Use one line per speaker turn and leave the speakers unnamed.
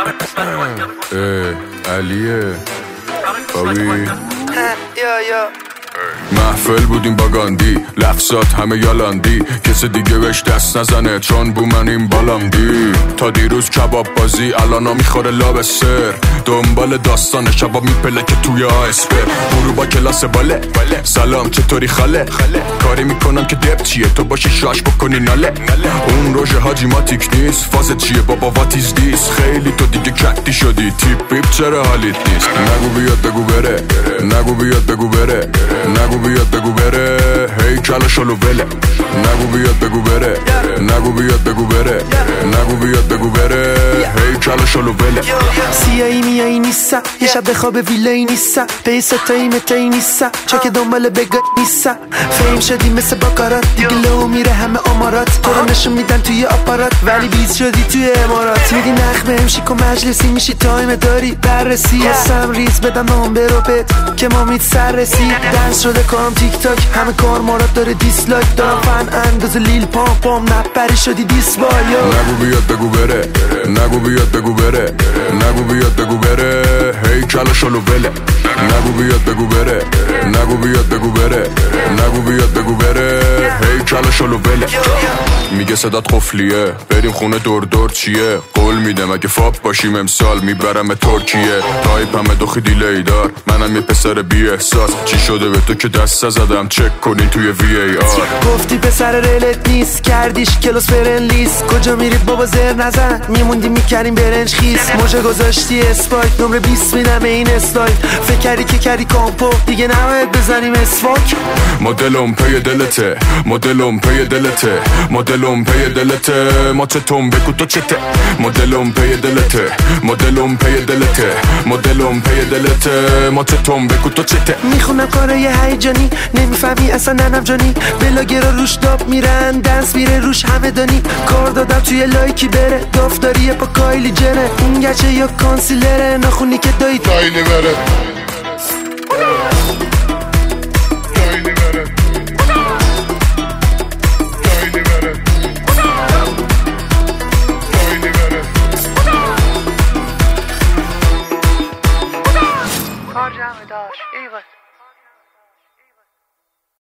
علیه بابی محفل بودیم با گاندی، لفظات همه یالاندی، کسی دیگه بهش دست نزنه چون بو من این بالاندی. تا دیروز کباب بازی الان میخوره لاب سر، دنبال داستان شباب میپله که توی آسپر. برو با کلاس باله سلام چطوری خاله، کاری میکنم که دب چیه تو باشی شاش بکنی ناله. اون روژه حاجی ماتیک نیست، فاز چیه بابا واتیز دیس، خیلی تو دیگه کتی شدی تیپ بیپ چرا حالیت نیست. نگو بیاد بگو بره، نگو بیاد بگو بره، نگو بیاد بگو بره، هی کلا شلو بله. نگو بیاد بگو بره، نگو بیاد بگو بره، نگو بیاد بگو بره، هی کلا شلو بله.
سیایی میایی نیستم، یه شب بخواب ویلایی نیستم، به ستایی متایی نیستم، چون که دنبال بگاه نیستم. فیم شدی مثل باکارات، دیگه لو میره همه آمارات، تو رو نشون میدن توی آپارات ولی بیز شدی توی امارات. میدی نخ بهم شیک و مجلسی میشی تایم داری بررسی، هستم ریز بدم نامبر رو بد که ما مید سر رسی. دنس شده کارم تیک تاک، همه کار مارات داره دیسلایک، دارم فن انداز لیل پام پام نپری شدی دیسبایا.
نگو بیاد بگو بره، نگو بیاد بگو بره، نگو بیاد بگو بره، هی کلا شلو بله. نگو بیاد بگو بره، نگو بیاد بگو بره، نگو بیاد بگو بره، هی کلا شلو بله. میگه صدات قفلیه بریم خونه دور دور چیه، قول میدم اگه فاپ باشیم امسال میبرم ترکیه. تایپ همه دوخی دیلی دار، منم یه پسر بی احساس، چی شده به تو که دست زدم چک کنین توی وی ای آر.
گفتی پسر ریلت نیست، کردیش کلاس فرن لیست، کجا میرید بابا زر نزن، میموندی میکردیم برنج خیس. موجه گذاشتی اسپایک، نمره 20 میدم این استایل، فکر کردی که کردی کامپو دیگه نباید بزنیم اسفاک.
مدلم پی دلته، مدلم پی دلته، مدلم پی دلته، ما چه تون بگو تو چته. مدلم پی دلته، مدلم پی دلته، مدلم پی دلته، ما چه تون بگو تو چته.
میخونم کارای هیجانی، نمیفهمی اصلا ننم جانی، بلاگرا روش داب میرن دنس میره روش همه دانی. کار دادم توی لایکی بره، دافتاریه با کایلی جنه، این گچه یا کانسیلره، ناخونی که دایی
بره.